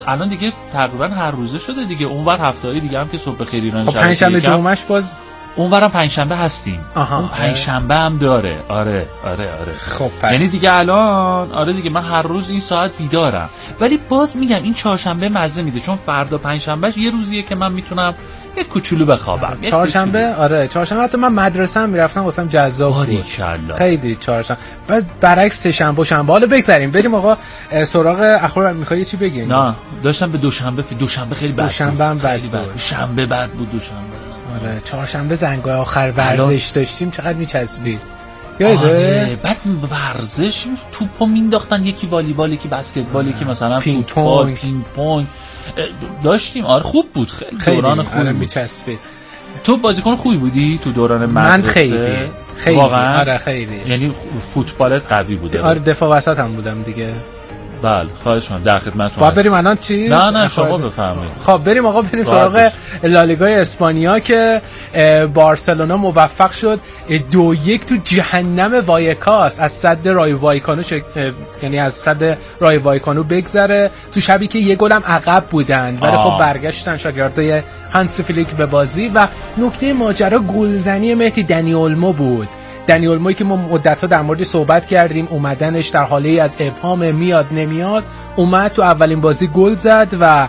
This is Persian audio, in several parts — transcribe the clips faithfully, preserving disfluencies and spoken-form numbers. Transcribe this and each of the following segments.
الان دیگه تقریبا هر روزه شده دیگه. اونور هفته‌ای دیگه هم که صبح خیر ایران شب پنجشنبه جمعهش باز اونورم پنجشنبه هستیم. اون پنجشنبه هم داره. آره آره آره. خب پس یعنی دیگه الان آره دیگه من هر روز این ساعت بیدارم. ولی باز میگم این چهارشنبه مزه میده، چون فردا پنجشنبهش یه روزیه که من میتونم یک کوچولو بخوابم. چهارشنبه آره چهارشنبه حتی من مدرسه هم میرفتم واسم جذاب بود خیلی. چهارشنبه بعد برعکس سه شنبه و شنبه. حالا بگذریم بریم آقا سراغ اخبار. میخوای چی بگیم؟ نه داشتم به دوشنبه دوشنبه خیلی بد. دوشنبه هم بد بود. شنبه بد بود. دوشنبه آره چهارشنبه زنگای آخر ورزش داشتیم چقدر میچسبید یاده. بعد ورزش توپو مینداختن، یکی والیبال یکی بسکتبال یکی مثلا فوتبال پینگ پونگ داشتیم. آره خوب بود، خیلی, خیلی دوران خوبی آره بود. میچسبید. تو بازیکن خوبی بودی تو دوران مدرسه؟ من خیلی خیلی واقعا آره خیلی. یعنی فوتبالت قوی بوده؟ آره دفاع وسط هم بودم دیگه. بله خواهش می‌کنم در خدمتتون. با بریم الان چی؟ نه نه شما بفرمایید. خب بریم آقا بریم سراغ لالیگای اسپانیا که بارسلونا موفق شد دو یک تو جهنم وایکاس از صد رای وایکانو شک... یعنی از صد رای وایکانو بگذره تو شبی که یه گل هم عقب بودن ولی خب برگشتن شاگردای هانسی فلیک به بازی. و نکته ماجرا گلزنی مهدی دنی اولمو بود. دنی اولمویی که ما مدت‌ها در موردش صحبت کردیم، اومدنش در حاله از ابهام میاد نمیاد، اومد تو اولین بازی گل زد و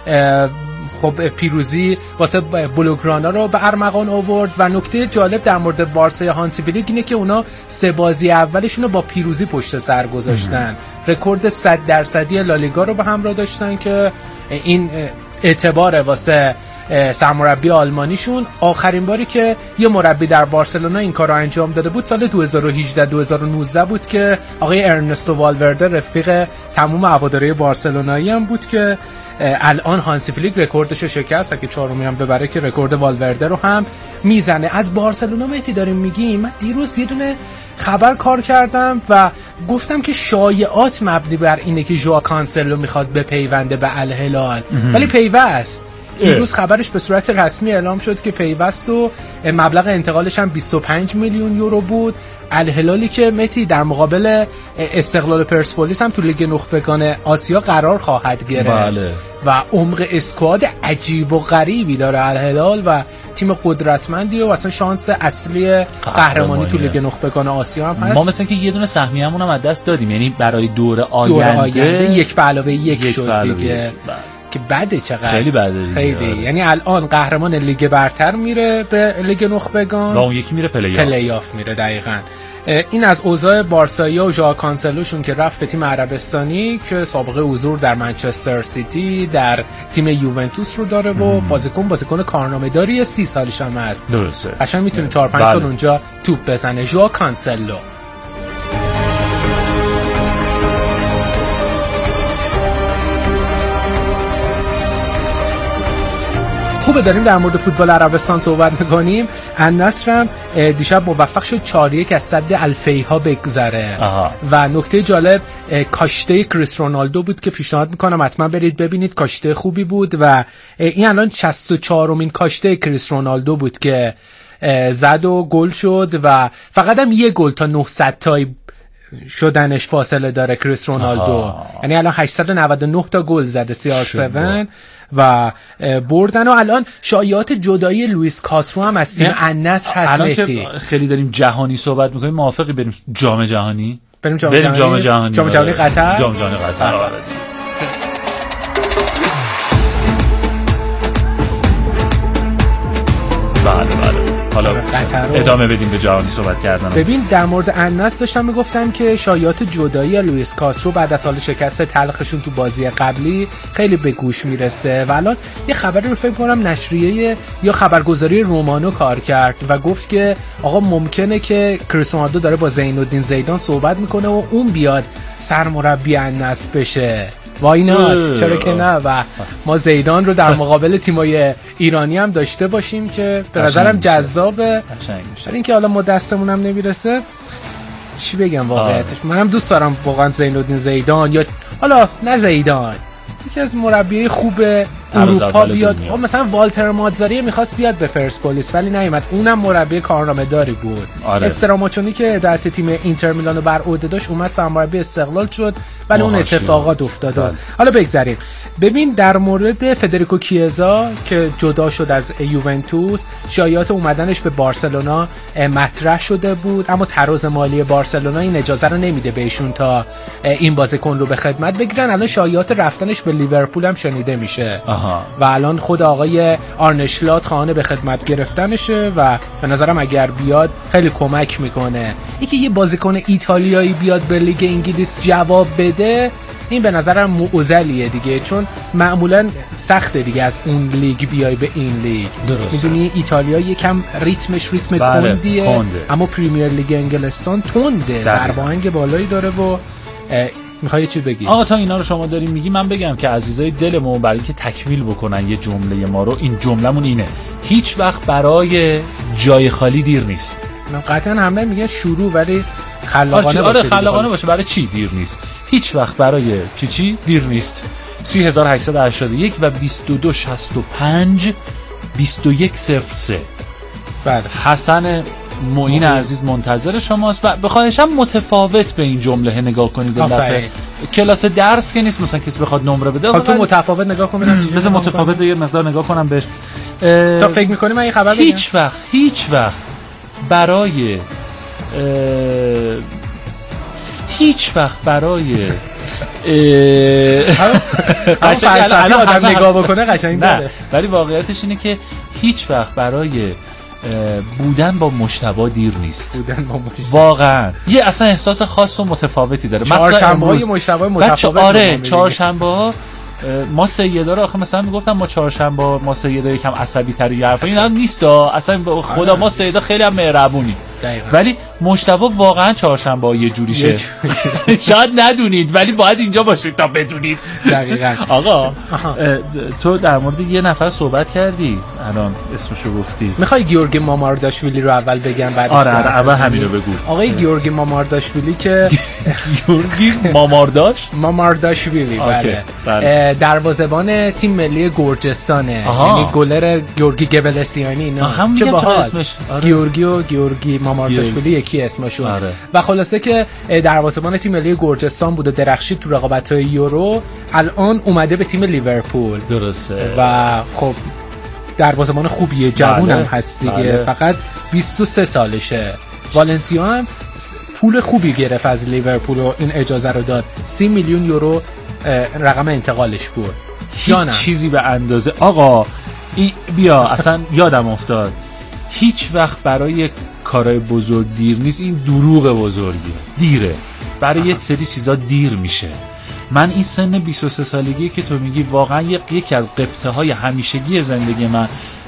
خب پیروزی واسه بلوگرانا رو به ارمغان آورد. و نکته جالب در مورد بارسا هانسی فلیک اینه که اونا سه بازی اولشون رو با پیروزی پشت سر گذاشتن، رکورد صد درصدی لالیگا رو به همراه داشتن که این اعتباره واسه سرمربی آلمانیشون. آخرین باری که یه مربی در بارسلونا این کار رو انجام داده بود سال دو هزار و هجده دو هزار و نوزده بود که آقای ارنستو والورده رفیق تمام هواداری بارسلونایی هم بود که الان هانسی فلیک رکوردش رو شکست که چهارمی هم ببره که رکورد والورده رو هم میزنه. از بارسلونا مهدی داریم میگیم. من دیروز یه دونه خبر کار کردم و گفتم که شایعات مبنی بر اینه که ژوا کانسلو میخواد بپیونده به الهلال، ولی پیوست. دیروز خبرش به صورت رسمی اعلام شد که پیوست و مبلغ انتقالش هم بیست و پنج میلیون یورو بود. الهلالی که متی در مقابل استقلال پرسپولیس هم تو لیگ نخبگان آسیا قرار خواهد گرفت. بله. و عمق اسکواد عجیب و غریبی داره الهلال و تیم قدرتمندی و اصلا شانس اصلی قهرمانی تو لیگ نخبگان آسیا هم هست. ما مثلا که یه دونه سهمیه‌مون هم از دست دادیم، یعنی برای دور آینده, دور آینده یک به علاوه یک, یک شد دیگه که بده. چقدر خیلی بده دیگه. خیلی آره. یعنی الان قهرمان لیگ برتر میره به لیگ نخبگان و اون یکی میره پلی آف پلی آف میره. دقیقاً این از اوضاع بارسایا و ژوا کانسلوشون که رفت به تیم عربستانی که سابقه حضور در منچستر سیتی در تیم یوونتوس رو داره و بازیکن بازیکن کارنامه‌داری سی سالش هم هست. درسته. قشنگ میتونه چهار پنج سال اونجا توپ بزنه. ژوا کانسلو. خوبه داریم در مورد فوتبال عربستان صحبت میکنیم. النصر هم دیشب موفق شد چهار یک از صد الفیها بگذره. آها. و نکته جالب کاشته کریس رونالدو بود که پیشنهاد میکنم حتما برید ببینید. کاشته خوبی بود و این الان شصت و چهارمین کاشته کریس رونالدو بود که زد و گل شد و فقط هم یه گل تا نهصد تای شدنش فاصله داره کریس رونالدو. یعنی الان هشتصد و نود و نه تا گل زده سی آر هفت و بردن. و الان شایعات جدایی لوئیس کاسترو هم از تیم النصر هست. الان که خیلی داریم جهانی صحبت میکنیم، موافقی بریم جام جهانی؟ بریم جام بریم جام جهانی. جام جهانی قطر. جام جهانی قطر. آره. بله بله. حالا ادامه بدیم به جهانی صحبت کردن. ببین در مورد النصر داشتم میگفتم که شایعات جدایی لوئیس کاسترو بعد از حال شکست تلخشون تو بازی قبلی خیلی به گوش میرسه و الان یه خبری رو فکر کنم نشریه یا خبرگزاری رومانو کار کرد و گفت که آقا ممکنه که کریس رونالدو داره با زین الدین زیدان صحبت میکنه و اون بیاد سرمربی النصر بشه. وای نات، چرا که نه. و ما زیدان رو در مقابل تیمای ایرانی هم داشته باشیم که به نظرم جذابه. ولی اینکه حالا ما دستمون هم نمیرسه چی بگم واقعیتش. منم دوست دارم واقعا زین الدین زیدان یا حالا نه زیدان، یکی از مربیای خوب اروپا بیاد. مثلا والتر مازاری میخواست بیاد به پرسپولیس ولی نیومد، اونم مربی کارنامه‌داری بود. آره. استراماچونی که هدایت تیم اینتر میلان رو بر عهده داشت اومد سرمربی استقلال شد ولی اون اتفاقات افتاد. بله. حالا بگذریم. ببین در مورد فدریکو کیزا که جدا شد از یوونتوس، شایعات اومدنش به بارسلونا مطرح شده بود اما تراز مالی بارسلونا این اجازه رو نمیده بهشون تا این بازیکن رو به خدمت بگیرن. الان شایعات رفتنش به لیورپول هم شنیده میشه. آها. و الان خود آقای آرنه سلات خواهان به خدمت گرفتنشه و به نظرم اگر بیاد خیلی کمک میکنه. اینکه یه بازیکن ایتالیایی بیاد به لیگ انگلیس جواب بده این به نظرم معضلیه دیگه، چون معمولا سخته دیگه از اون لیگ بیای به این لیگ. میدونی ایتالیا یکم ریتمش ریتم بله، کندیه کنده. اما پریمیر لیگ انگلستان تنده، ضرب آهنگ بالایی داره و میخوای یه چی بگی؟ آقا تا اینا رو شما داریم میگی من بگم که عزیزای دلمون برای اینکه تکمیل بکنن یه جمله ما رو، این جمله‌مون اینه: هیچ وقت برای جای خالی دیر نیست. قطعا همه میگن شروع ولی خلاقانه باشه. آره خلاقانه باشه. برای چی دیر نیست؟ هیچ وقت برای چی چی دیر نیست. سی هزار و هشتصد و هشتاد و یک و بیست و دو شصت و پنج بیست و یک صفر سه. بله. حسن معین عزیز منتظر شماست و بخواهشم متفاوت به این جمله نگاه کنید. دفعه کلاس درس که نیست مثلا کسی بخواد نمره بده. خب تو متفاوت نگاه کن ببینم چیزی. مثلا متفاوت یه مقدار نگاه کنم بهش. تا فکر می‌کنی من این خبر بگم؟ هیچ وقت هیچ وقت برای هیچ وقت برای قشنگ الان آدم نگاه بکنه قشنگ داره، ولی واقعیتش اینه که هیچ وقت برای بودن با مجتبی دیر نیست. بودن با مجتبی واقعا یه اصلا احساس خاص و متفاوتی داره. چهارشنبه‌های مجتبی متفاوت. آره چهارشنبه‌ها ما سیدا رو آخه مثلا میگفتم ما چهارشنبه ما سیدا یکم عصبی تری یا حرفا اینا نیست اصلا خدا. ما سیدا خیلی هم مهربونی ولی مجتبی واقعا چهارشنبه یه جوریشه. شاید ندونید ولی باید اینجا باشید تا بدونید. دقیقاً. آقا تو در مورد یه نفر صحبت کردی الان اسمشو گفتی. میخوای گیورگی مامارداشویلی رو اول بگم بعد؟ آره اول همین رو بگو. آقای گیورگی مامارداشویلی که گیورگی مامارداش مامارداشویلی بله دروازه‌بان تیم ملی گرجستانه، یعنی گلر گیورگی گبلسیانی اینا. چه باحال گیورگی و گیورگی مامارداشویلی یکی اسمشون. آره. و خلاصه که دروازه‌بان تیم ملی گرجستان بود و درخشید تو رقابت‌های یورو، الان اومده به تیم لیورپول. درسته. و خب دروازه‌بان خوبیه، جوون هم هست دیگه. بله. فقط بیست و سه سالشه. والنسیا هم پول خوبی گرفت از لیورپول و این اجازه رو داد. سی میلیون یورو رقم انتقالش بود. جانم چیزی به اندازه آقا این بیا اصلا یادم افتاد هیچ وقت برای کارهای بزرگ دیر نیست. این دروغ بزرگیه. دیره برای یه سری چیزا دیر میشه. من این سن بیست و سه سالگی که تو میگی واقعا یکی از قبطه های همیشگی زندگی من،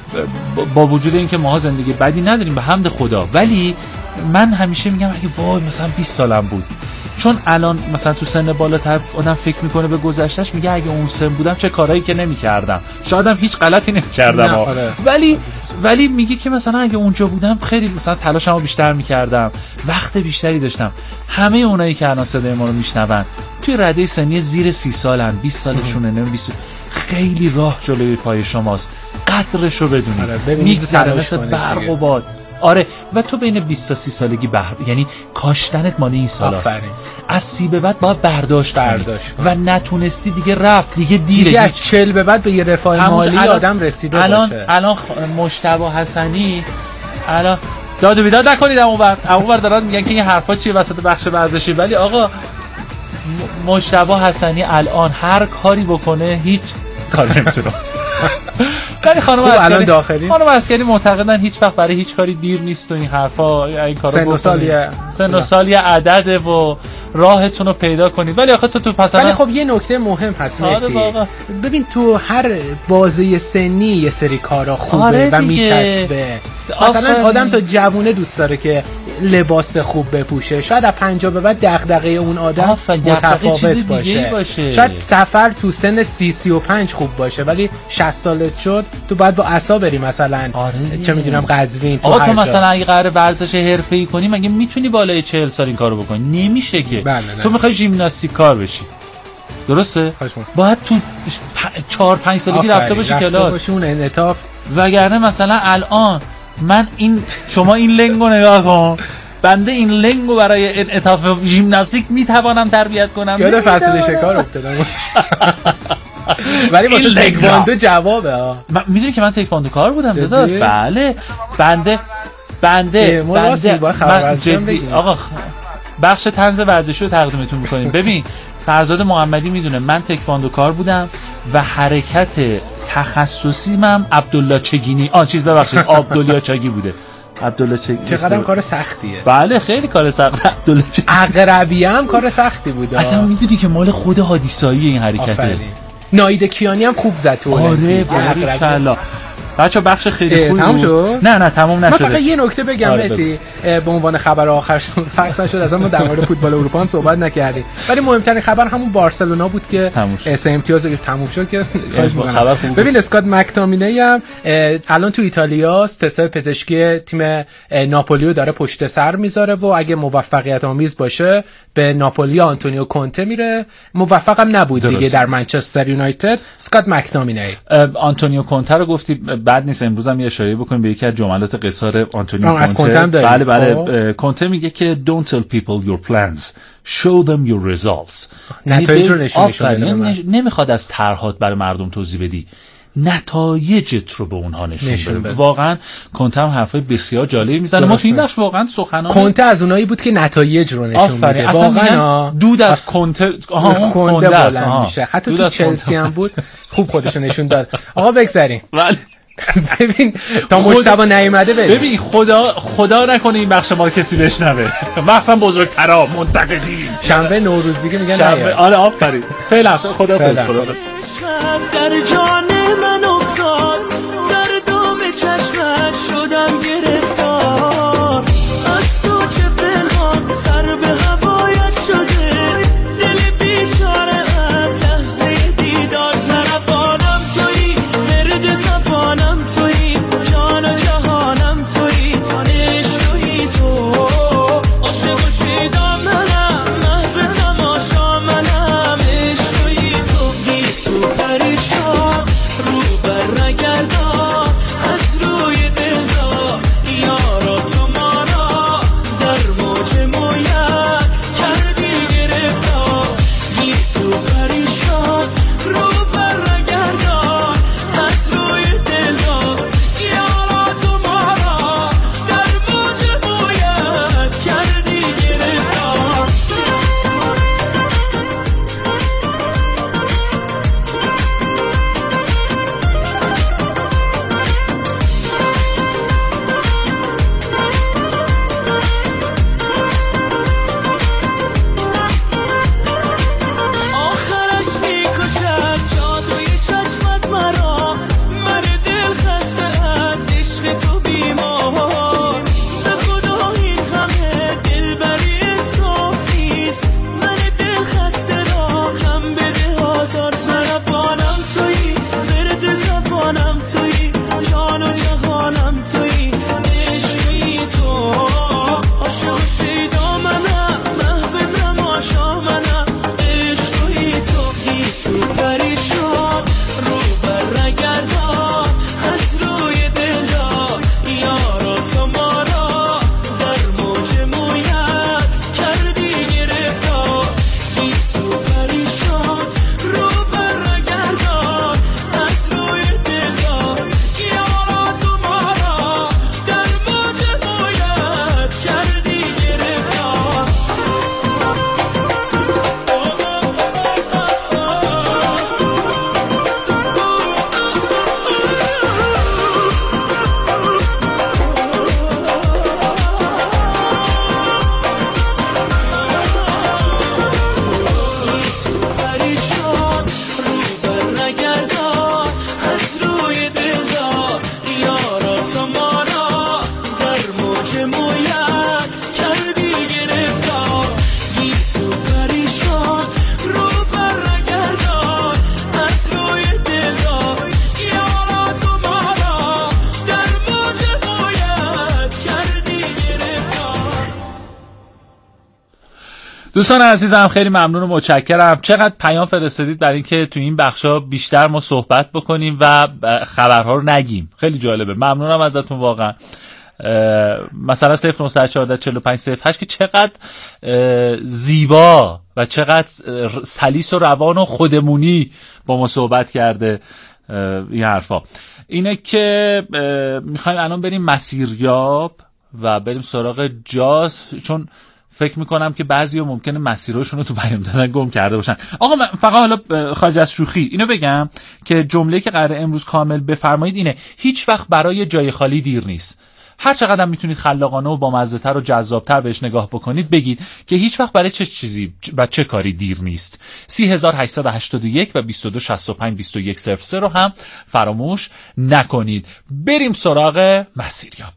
با وجود اینکه ماها زندگی بدی نداریم به حمد خدا، ولی من همیشه میگم اگه وای مثلا بیست سالم بود. چون الان مثلا تو سن بالاتر آدم فکر میکنه به گذشتهش، میگه اگه اون سن بودم چه کارهایی که نمیکردم، شایدم هیچ غلطی نمیکردم. آره. ولی ولی میگه که مثلا اگه اونجا بودم خیلی مثلا تلاشمو بیشتر میکردم، وقت بیشتری داشتم. همه اونایی که الان صدای ما رو میشنون توی رده سنی زیر سی سالن، بیست سالشونه، نمیدونم بیست، خیلی راه جلوی پای شماست. قدرشو بدونید. آره میگذره مثل برق و باد. آره و تو بین بیست تا سی سالگی بهر یعنی کاشتنت مال این سالاست. از سی به بعد باید برداشت برداشت و نتونستی دیگه رفت دیگه دیره. دیگه از چهل به بعد به یه رفاه مالی الان آدم رسیده الان باشه. الان مجتبی حسنی الان داد و بیداد نکنید اونور اونور دارن میگن که این حرفا چیه وسط بخش ورزشی، ولی آقا مجتبی حسنی الان هر کاری بکنه هیچ کاری نمیتونه. ولی خانم عسکری خانم عسکری معتقدن هیچ وقت برای هیچ کاری دیر نیست و این حرفا. این کارو سن و سالیه سن و سالی عدده و راهتون رو پیدا کنید. ولی آخه تو تو پس ولی خب یه نکته مهم هست مهدی. آره ببین تو هر بازه سنی یه سری کارا خوبه. آره و میچسبه. مثلا آدم تا جوونه دوست داره که لباس خوب بپوشه، شاید از پنجاه به بعد دغدغه اون آدم متفاوت باشه. باشه شاید سفر تو سن سی سی و پنج خوب باشه ولی شصت سالت شد تو باید با عصا بری مثلا. آره چه میدونم قزوین تو. آقا تو مثلا اگه قراره ورزش حرفه‌ای کنی مگه میتونی بالای چهل سال این کارو بکنی؟ نمیشه که. بله تو میخوای ژیمناستیک کار بشی، درسته؟ باید تو چهار پنج سالگی رفته باشی کلاس باشون انعطاف. وگرنه مثلا الان من این شما این لنگو نگاه کن، بنده این لنگو برای انعطاف ژیمناستیک میتوانم تربیت کنم. یاد فصل شکار افتادم. ولی واسه تکواندو جوابه. میدونی که من تکواندو کار بودم داداش. بله بنده بنده بنده من جدی آقا بخش طنز ورزشی رو تقدیمتون میکنیم. ببین فرزاد محمدی میدونه من تکواندو کار بودم و حرکت تخصصی من عبدالله چگینی آن چیز ببخشید عبدالله چگی بوده. عبدالله چگی چقدر کار سختیه. بله خیلی کار سخت. عبدالله چگی عقربی هم کار سختی بوده. اصلا میدونی که مال خود حادیسایی این حرکته. ناید کیانی هم خوب زد تو. آره باریکلا. بچه بخش خیلی خوبی تموم شد؟ نه نه تموم نشده. من فقط یه نکته بگم مهدی به عنوان خبر آخرشون فرق نشد از ما در مورد فوتبال اروپا هم صحبت نکردیم، ولی مهمترین خبر همون بارسلونا بود که سه امتیاز تموم شد که ببین اسکات مکتامینی هم الان تو ایتالیاست، تست پزشکی تیم ناپولیو داره پشت سر میذاره و اگه موفقیت آمیز باشه به ناپولی آنتونیو کونته میره. موفقم نبود درست. دیگه در منچستر یونایتد. اسکات مکتامینی آنتونیو کونته رو گفتی بعد نیست امروز هم یه اشاره بکنیم به یکی از جملات قصار آنتونیو کونته. بله بله کونته میگه که don't tell people your plans show them your results. نتایج رو نشون میده. نمیخواد از طرحات برای مردم توضیح بدی، نتایجت رو به اونها نشون, نشون بده. واقعا کونته هم حرفای بسیار جالبی میزنه. ما این بخش واقعا سخنان کونته از اونایی بود که نتایج رو نشون میده. واقعا دود از کونته آها کونته بلند میشه. حتی تو چلسی هم بود خوب خودش نشون داد. آقا بگذریم. ببین تا مجتبی نیومده ببین ببین خدا خدا نکنه این بخش ما کسی بشنوه، مخصوصا بزرگترا منتقدین. شنبه نوروز دیگه میگن شنبه آره آفرین. فعلا خدا خدا در جان من افتاد، در دام چشمش شدم گرفتار، از تو چه پنهان سر به هوایت شده، دل بیچاره از لحظه دیدار سربانم تویی، مرد زبانم تویی، جان و جهانم تویی، عشقی تو عاشق و شیدا منم، محو تماشا منم، عشقی تو گیسو پریشان رو بر نگردان از روی دلها یارا تو مانا در موج مویت کردی گرفتار، گیسو پریشان رو بر نگردان از روی دلها یارا تو مانا در موج مویت کردی گرفتار. دوستان عزیزم خیلی ممنون و متشکرم. چقدر پیام فرستادید برای اینکه تو این بخشا بیشتر ما صحبت بکنیم و خبرها رو نگیم. خیلی جالبه. ممنونم ازتون واقعا. مثلا صفر نه یک چهار چهار پنج صفر هشت که چقدر زیبا و چقدر سلیس و روان و خودمونی با ما صحبت کرده این حرفا. اینه که میخوایم الان بریم مسیریاب و بریم سراغ جاز، چون فکر میکنم که بعضی ها ممکنه مسیرهاشون رو تو پیام دادن گم کرده باشن. آقا من فقط حالا خارج از شوخی اینو بگم که جمله که قراره امروز کامل بفرمایید اینه: هیچ وقت برای جای خالی دیر نیست. هر چقدر هم میتونید خلاقانه و با مزه‌تر و جذابتر بهش نگاه بکنید، بگید که هیچ وقت برای چه چیزی و چه کاری دیر نیست. سی هزار هشتصد و هشتاد و یک و بیست و دو شصت و پنج بیست و یک صفر صفر رو هم فراموش نکنید. بریم سراغ مسیریاب.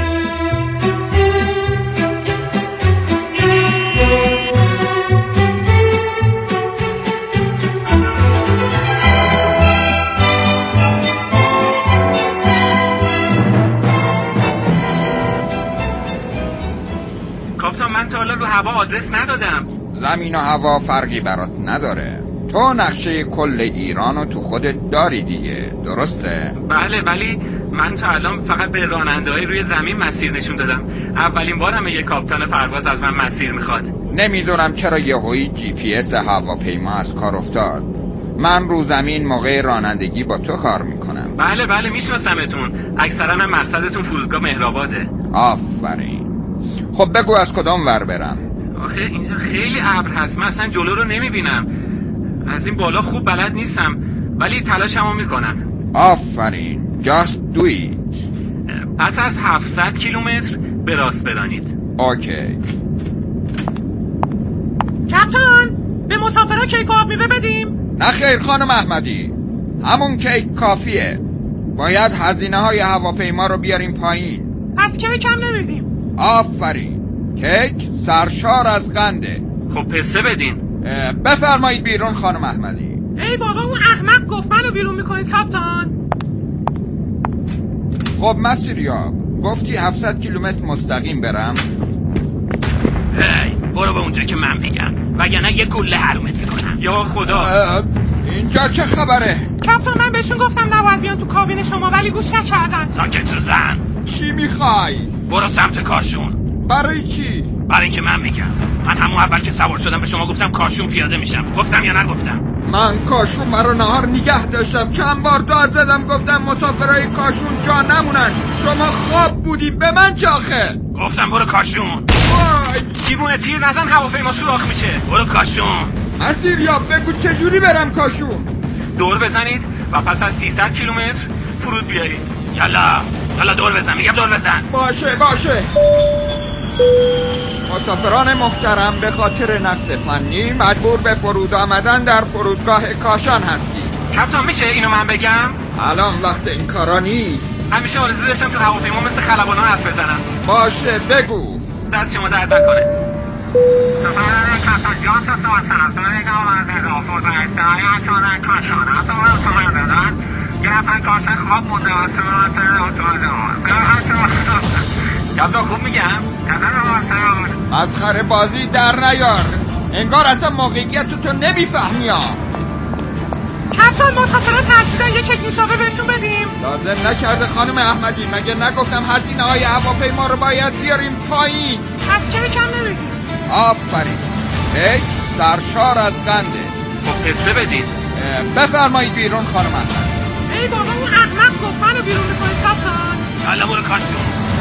من تا حالا رو هوا آدرس ندادم. زمین و هوا فرقی برات نداره. تو نقشه کل ایرانو تو خودت داری دیگه، درسته؟ بله، ولی من تا الان فقط به راننده‌های روی زمین مسیر نشون دادم. اولین بارم یه کاپیتان پرواز از من مسیر میخواد. نمیدونم چرا یهویی جی پی اس هواپیما از کار افتاد. من رو زمین موقع رانندگی با تو کار میکنم. بله بله میشناسمتون. اکثرا هم مقصدتون فرودگاه مهرآباده. آفرین. خب بگو از کدام ور برم؟ آخه اینجا خیلی ابر هست، من اصلا جلو رو نمیبینم. از این بالا خوب بلد نیستم، ولی تلاشمو میکنم. آفرین. just do it. پس از هفتصد کیلومتر به راست برانید. اوکی. کپتان، به مسافرها کیک و آب میوه بدیم؟ نه خیر خانم احمدی، همون کیک کافیه. باید هزینه های هواپیما رو بیاریم پایین. پس کیک هم نمیدیم. آفرین. کیک سرشار از قنده. خب پسته بدین. بفرمایید بیرون خانم احمدی. ای بابا اون احمق گفت منو بیرون میکنید کاپتان. خب مسیریاب، گفتی هفتصد کیلومتر مستقیم برم؟ هی برو به اونجا که من میگم، وگرنه یه گله حرومت میکنم. یا خدا، اینجا چه خبره؟ کاپتان من بهشون گفتم نباید بیان تو کابین شما، ولی گوش نکردن. ساکت شو زن. چی میخوای؟ برو سمت کاشون. برای چی؟ برای اینکه من میگم. من همون اول که سوار شدم به شما گفتم کاشون پیاده میشم. گفتم یا نگفتم؟ من کاشون مرا نهار نگه داشتم. چند بار داد زدم گفتم مسافرای کاشون جا نمونن. شما خواب بودی، به من چاخه. گفتم برو کاشون. دیوونه تیر نزن، هواپیما سوراخ میشه. برو کاشون. مسیریاب بگو چجوری برم کاشون؟ دور بزنید و پس از سیصد کیلومتر فرود بیارید. یالا یالا دور بزن، میگم دور بزن. باشه باشه. مسافران محترم، به خاطر نقص فنی مجبور به فرود آمدن در فرودگاه کاشان هستی. کپتان میشه اینو من بگم؟ الان وقت این کارا نیست. همیشه آرزو داشتم تو هواپیما مثل خلبانا حرف بزنم. باشه بگو. دست شما درد نکنه. سفران کپتان جان سوار سناسان یک آمازه رافود و استرای اشانه کاشان حتی برای سوار دادن یه نفر کاشان خواب مونده و سوار سوار سوار کپتان خوب میگم؟ کپتان مسخره بازی در نیار. انگار اصلا موقعیت تو نمیفهمی ها. کپتان مسافرها ترسیدن، یه چک نوشابه بهشون بدیم. لازم نکرده خانم احمدی، مگه نگفتم هزینه های هواپیما رو باید بیاریم پایین؟ از که کم نمیدیم. آفرین. کیک سرشار از قنده. خب پسته بدین. بفرمایید بیرون خانم احمدی. ای بابا اون احمق گفت منو بیرون میکنید کپتان. حالا برو کاشون.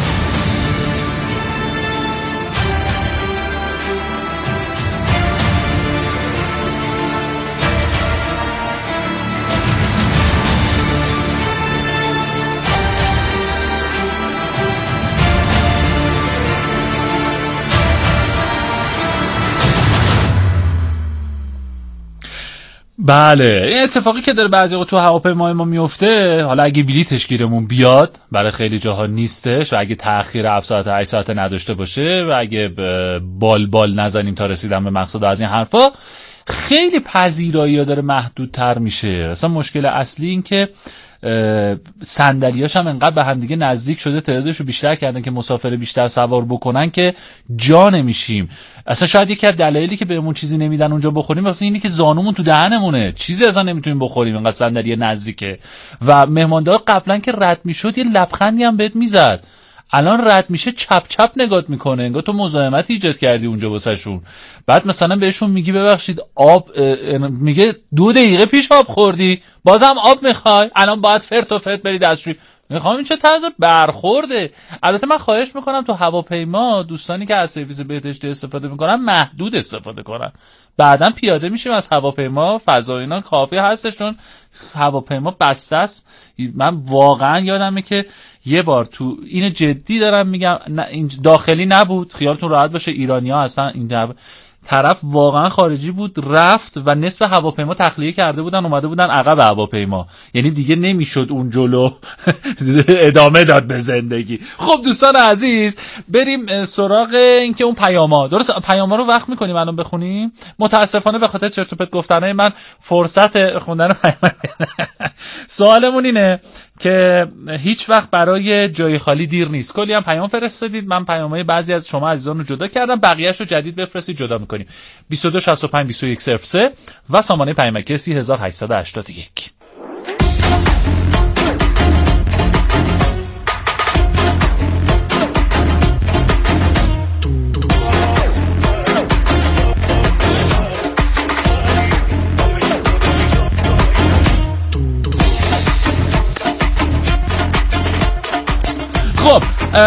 بله، این اتفاقی که داره بعضی وقت تو هواپیمای ما میفته، حالا اگه بلیتش گیرمون بیاد، برای خیلی جاها نیستش و اگه تأخیر هفت ساعت هشت ساعت نداشته باشه و اگه بال بال نزنیم تا رسیدن به مقصد از این حرفا، خیلی پذیرایی داره محدودتر میشه. اصلا مشکل اصلی این که صندلیاش هم انقدر به هم دیگه نزدیک شده، تعدادش رو بیشتر کردن که مسافر بیشتر سوار بکنن که جا نمیشیم. اصلا شاید یکی از دلایلی که بهمون چیزی نمیدن اونجا بخوریم واسه اینی که زانومون تو دهنمونه، چیزی اصلا نمیتونیم بخوریم انقدر صندلی نزدیکه. و مهماندار قبلا که رد میشد یه لبخندی هم بهت میزد، الان رد میشه چپ چپ نگات میکنه، انگار تو مزاحمت ایجاد کردی اونجا واسهشون. بعد مثلا بهشون میگی ببخشید آب، میگه دو دقیقه پیش آب خوردی بازم آب میخوای، الان باید فرت و فرت بری دستشویی. میخوام این چه طرز برخورده. البته من خواهش میکنم تو هواپیما دوستانی که از سرویس بهداشتی استفاده میکنن محدود استفاده کنن، بعدن پیاده میشیم از هواپیما، فضا اینا کافی هستش چون هواپیما بسته است. من واقعا یادمه که یه بار تو اینو جدی دارم میگم، این داخلی نبود، خیالتون راحت باشه، ایرانی‌ها هستن، این طرف واقعا خارجی بود، رفت و نصف هواپیما تخلیه کرده بودن اومده بودن عقب هواپیما، یعنی دیگه نمیشد اون جلو ادامه داد به زندگی. خب دوستان عزیز بریم سراغ اینکه اون پیاما، درست پیاما رو وقت میکنیم الان بخونیم. متاسفانه به خاطر چرت و پرت گفتنای من فرصت خوندن پیاما سوالمون اینه که هیچ وقت برای جای خالی دیر نیست. کلی هم پیام فرستادید، من پیامای بعضی از شما عزیزان رو جدا کردم، بقیه‌اش رو جدید بفرستید جدا می‌کنیم. بیست و دو شصت و پنج بیست و یک صفر سه و سامانه پیامک سی هزار و هشتصد و هشتاد و یک. خب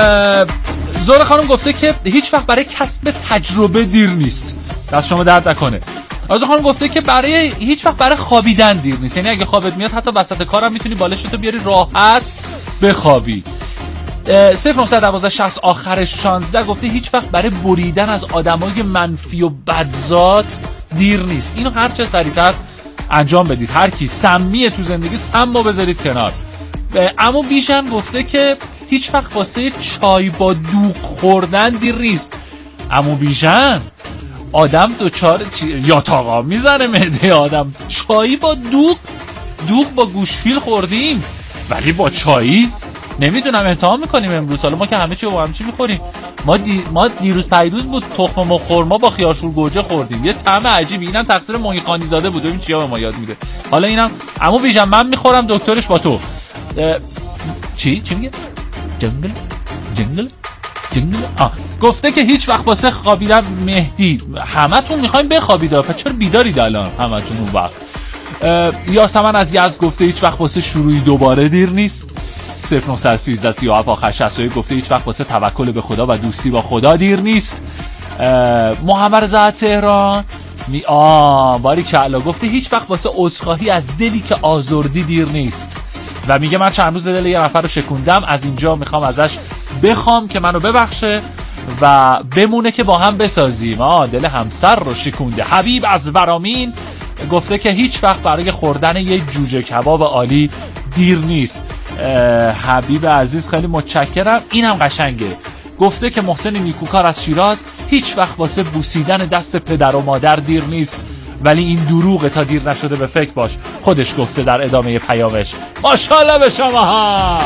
زهره خانم گفته که هیچ وقت برای کسب تجربه دیر نیست، دست شما درد نکنه. آزو خانم گفته که برای هیچ وقت برای خوابیدن دیر نیست، یعنی اگه خوابت میاد حتی وسط کارم میتونی بالشتو بیاری راحت بخوابی. صفر نه یک دو شصت آخرش شانزده گفته هیچ وقت برای بریدن از آدمای منفی و بدذات دیر نیست، اینو هر چه سریعتر انجام بدید. هر کی سمیه تو زندگی سمو بذارید کنار. اما بیژن گفته که هیچ وقت واسه چای با دوغ خوردن دیر نیست. اما بیژن آدم دوچار یا تاقا میزنه معده آدم. چایی با دوغ، دوغ با گوشفیل خوردیم ولی با چایی نمیدونم امتحان میکنیم امروز. حالا ما که همه چی با هم چی میخوریم، ما دی... ما دیروز پیروز بود تخم مرغ خرما با خیارشور گوجه خوردیم، یه طعم عجیبی. اینم تقصیر محی خانی زاده بود، این چیا به ما یاد میده. حالا اینم اما بیژن من میخورم دکترش با تو. اه... چی چی میگه؟ جنگل جنگل جنگل آه. گفته که هیچ وقت واسه خوابیدن مهدی همتون میخوایم بخوابید، پس چرا بیدارید الان همتون اون وقت؟ یاسمن از یزد گفته هیچ وقت واسه شروعی دوباره دیر نیست. صفر نه یک سه سی و هفت آخر شصت و یک گفته هیچ وقت واسه توکل به خدا و دوستی با خدا دیر نیست. محمد رضا تهران می آ باریکلا گفته هیچ وقت واسه عذرخواهی از دلی که آزردی دیر نیست و میگه من چند روز دل یه نفر رو شکوندم، از اینجا میخوام ازش بخوام که منو ببخشه و بمونه که با هم بسازیم. آه دل همسر رو شکونده. حبیب از ورامین گفته که هیچ وقت برای خوردن یه جوجه کباب عالی دیر نیست. حبیب عزیز خیلی متشکرم، اینم قشنگه. گفته که محسن نیکوکار از شیراز هیچ وقت واسه بوسیدن دست پدر و مادر دیر نیست ولی این دروغه، تا دیر نشده به فکر باش، خودش گفته در ادامه پیامش. ماشاءالله به شما ها.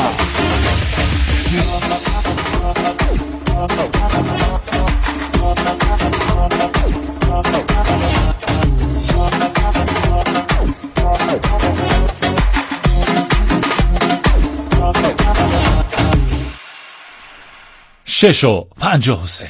شش و پنجاه و سه.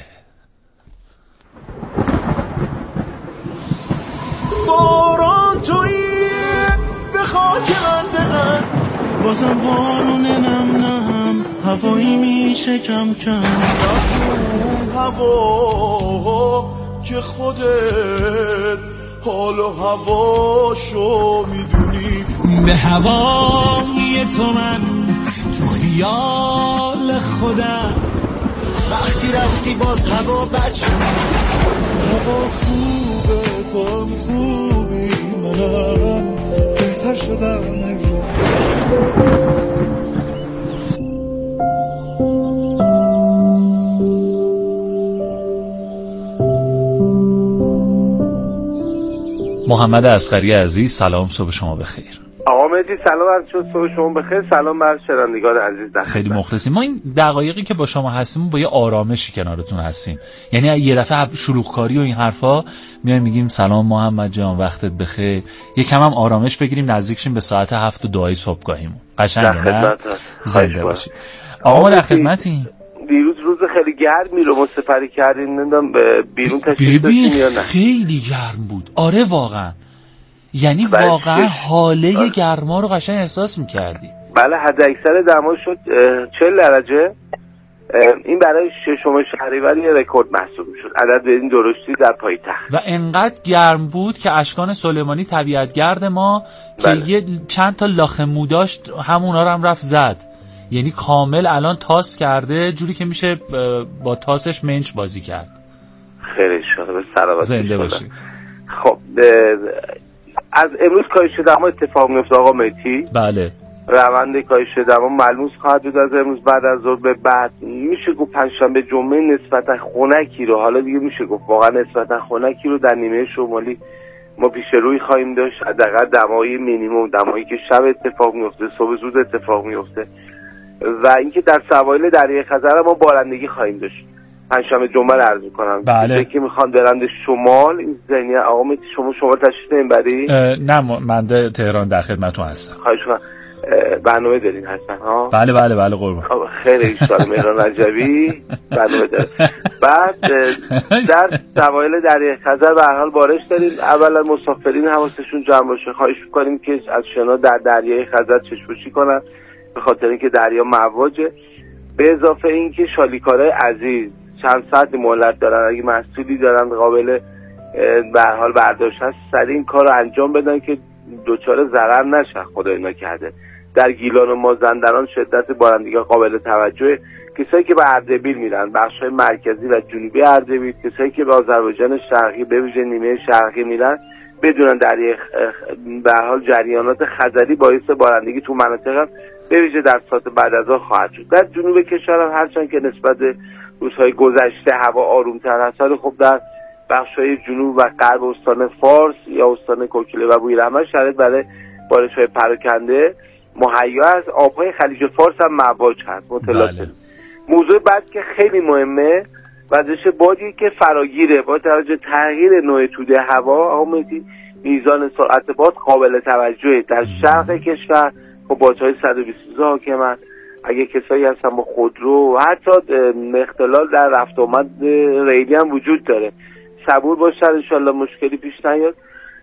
باران تویی به خاک من بزن، بازم بارون نم نم هوایی میشه کم کم، اون هوا که خودت حال و هواشو میدونی. به هوای تو من تو خیال خودم، وقتی رفتی باز هوا بد شد. هوا خوبه تو هم خوبی، منم بهتر شدم نگرم. محمد اصغری عزیز، سلام، صبح شما بخیر. آقا مهدی سلام، از صبح شما بخیر. سلام بر شنوندگان عزیز. خیلی مخلصیم. ما این دقایقی که با شما هستیم با یه آرامشی کنارتون هستیم، یعنی یه دفعه شلوغکاری و این حرفا میایم میگیم سلام محمد جان وقتت بخیر، یکم هم آرامش بگیریم، نزدیک شیم به ساعت هفت و دعای صبحگاهیمون. قشنگه نه؟ زنده باشید. آقا ما در خدمتیم. دیروز روز خیلی گرمی رو ما سپری کردیم، نمیدونم بیرون تشریف داشتیم یا نه؟ خیلی گرم بود. آره واقعا، یعنی واقعا حاله گرما رو قشنگ احساس میکردی. بله، حد اکثر دما شد چهل درجه. این برای ششم شهریور یه رکورد محسوب میشد، عدد به این درشتی در پایتخت. و انقدر گرم بود که اشکان سلیمانی طبیعتگرد ما بله. که یه چند تا لاخه مو داشت همونا رو هم رفت زد، یعنی کامل الان تاس کرده، جوری که میشه با تاسش منچ بازی کرد. خیلی شده به سلامت زنده باشی. خب از امروز کاهش دما اتفاق میفته آقا مهدی. بله، روند کاهش دما ملموس خواهد بود از امروز بعد از ظهر به بعد. میشه گفت پنجشنبه جمعه نسبتا خنکی رو، حالا دیگه میشه گفت واقعا نسبتا خنکی رو در نیمه شمالی ما پیش روی خواهیم داشت. حداقل دمای مینیمم، دمایی که شب اتفاق میفته، صبح زود اتفاق میفته. و اینکه در سواحل دریای خزر ما بارندگی خواهیم داشت. پنجشنبه جمعه رو عرض می‌کنم. بله. که میخوان برند شمال، این ذهنیت آقا مهدی شما شما تشریف نمیبری؟ نه، من در تهران در خدمتتون هستم. خواهش می‌کنم. برنامه دارین هستن ها؟ بله بله بله قربان. خیلی ایشالا مهران رجبی برنامه داره. بعد در سواحل دریای خزر به هر حال بارش داریم. اولا مسافرین حواسشون جمع باشه. خواهش می‌کنیم که از شنا در دریای خزر چشم‌پوشی کنن، به خاطر اینکه دریا مواجه. به اضافه اینکه شالیکارای عزیز چند ساعت مهلت دارن، اگه محصولی دارن قابل به هر حال برداشت هست، سریع این کار رو انجام بدن که دوچار ضرر نشن. خدای نکرده. در گیلان و مازندران شدت بارندگی قابل توجه. کسایی که به اردبیل میرن، بخش‌های مرکزی و جنوبی اردبیل، کسایی که به آذربایجان شرقی به ویژه نیمه شرقی میرن، بدونن در به هر حال جریانات خزری باعث بارندگی تو مناطق به ویژه در ساعت بعد از ظهر خواهد شد. در جنوب کشور هم هرچند که نسبت به روزهای گذشته هوا آروم‌تر هست، ولی خب در بخش‌های جنوب و غرب استان فارس یا استان کوکیله و بویراحمد شرایط برای بارش‌های پراکنده مهیا است. آب‌های خلیج فارس هم مواج هست. مطلع بله. موضوع بعد که خیلی مهمه، وزش بادی که فراگیره با توجه تغییر نوع توده هوا. آقا مهدی میزان سرعت باد قابل توجهه. در شرق کشور با بادهای صد و بیست حاکمن. اگه کسایی هستن با خودرو و حتی اختلال در رفت آمد ریلی هم وجود داره، صبور باشن انشالله مشکلی پیش نیاد.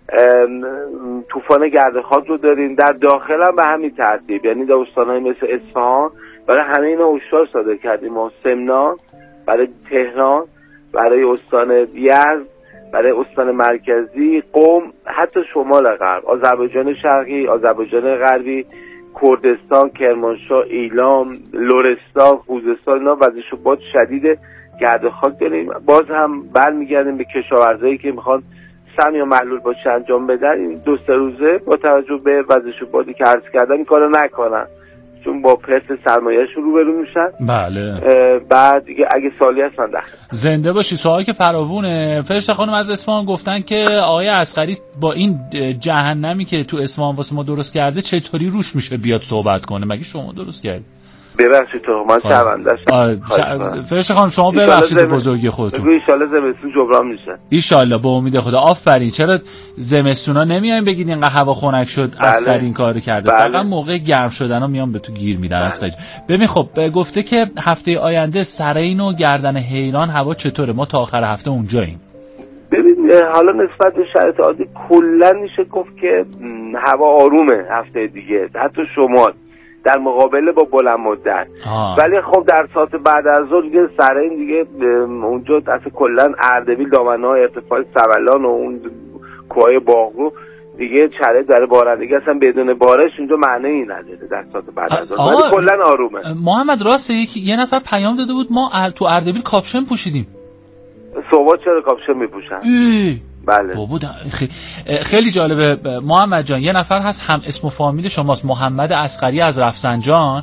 طوفان گرد خاک رو داریم. در داخل هم به همین ترتیب، یعنی در استان‌های مثل اصفهان برای همه اینا هشدار صادر کردیم. ما سمنان، برای تهران، برای استان یزد، برای استان مرکزی، قم، حتی شمال غرب، آذربایجان شرقی، آذربایجان غربی، کردستان، کرمانشاه، ایلام، لرستان، خوزستان، اینا وزش باد شدید گرد خاک داریم. باز هم برمیگردیم به کشاورزایی که میخوان سم یا محلول باشه انجام بدن. این دو سه روزه با توجه به وزش بادی که عرض کردن این کارو نکنن، چون با پرس سرمایه‌شون روبرو میشن. بله. بعد دیگه اگه سوالی هست من داخل. زنده باشی. سوالی که فراوونه. فرشته خانم از اصفهان گفتن که آقای اصغری با این جهنمی که تو اصفهان واسه ما درست کرده چطوری روش میشه بیاد صحبت کنه؟ مگه شما درست کردید؟ ببخشید تو من شرمنده شدم. آره فرشته خانم شما ببخشید بزرگی خودتون. بگو ان شاءالله زمستون جبران میشه. ان شاءالله به امید خدا. آفرین. چرا زمستونا نمیایم بگید اینقدر هوا خنک شد اصغری این کارو کرده؟ بله. فقط موقع گرم شدنا میام به تو گیر میدن اصغری. ببین خب گفته که هفته آینده سرین و گردن حیران هوا چطوره؟ ما تا آخر هفته اونجاییم. ببین حالا نسبت به شرایط عادی کلا میشه گفت که هوا آرومه هفته دیگه، حتی شمال در مقابله با بلند مدت. ولی خب در ساعت بعد از ظهر دیگه سرین دیگه اونجا اصلا کلا اردبیل، دامنه‌های ارتفاع سبلان و اون کوههای باغرو دیگه چره در بارندگی اصلا بدون بارش اونجا معنی نداره در ساعت بعد از ظهر، ولی کلا آرومه. محمد راسته یکی یه نفر پیام داده بود ما تو اردبیل کاپشن پوشیدیم. صبح چرا کاپشن میپوشن؟ بله بابا خیلی خیلی جالبه محمد جان. یه نفر هست هم اسم و فامیل شماست، محمد اصغری از رفسنجان،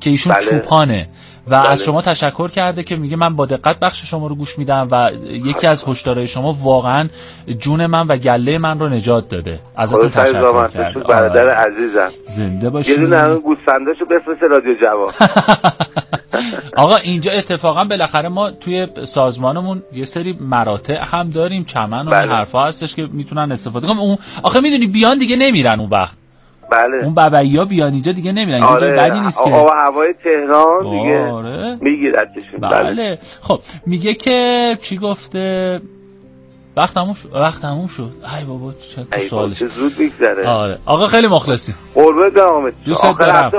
که ایشون بله. چوپانه و بله. از شما تشکر کرده که میگه من با دقت بخش شما رو گوش میدم و یکی از هشدارهای شما واقعا جون من و گله من رو نجات داده. ازتون تشکر کرده. برادر عزیزم زنده باشید. یه دونه گوسفنداشو بفرست رادیو جواب. آقا اینجا اتفاقا بالاخره ما توی سازمانمون یه سری مراتع هم داریم، چمن و بله. حرفا هستش که میتونن استفاده کنن. اون آخه میدونی بیان دیگه نمیرن اون وقت. بله. اون ببعیا بیان اینجا دیگه نمیرن. اینجا آره. بدی نیست که. آب و هوای تهران دیگه آره. میگیردشون. بله. بله. خب میگه که چی گفته؟ وقت تموم شد. وقت تموم شد. ای بابا چه سوالش. زود میگذره. آره. آقا خیلی مخلصیم. قربونت برم. دوست دارم.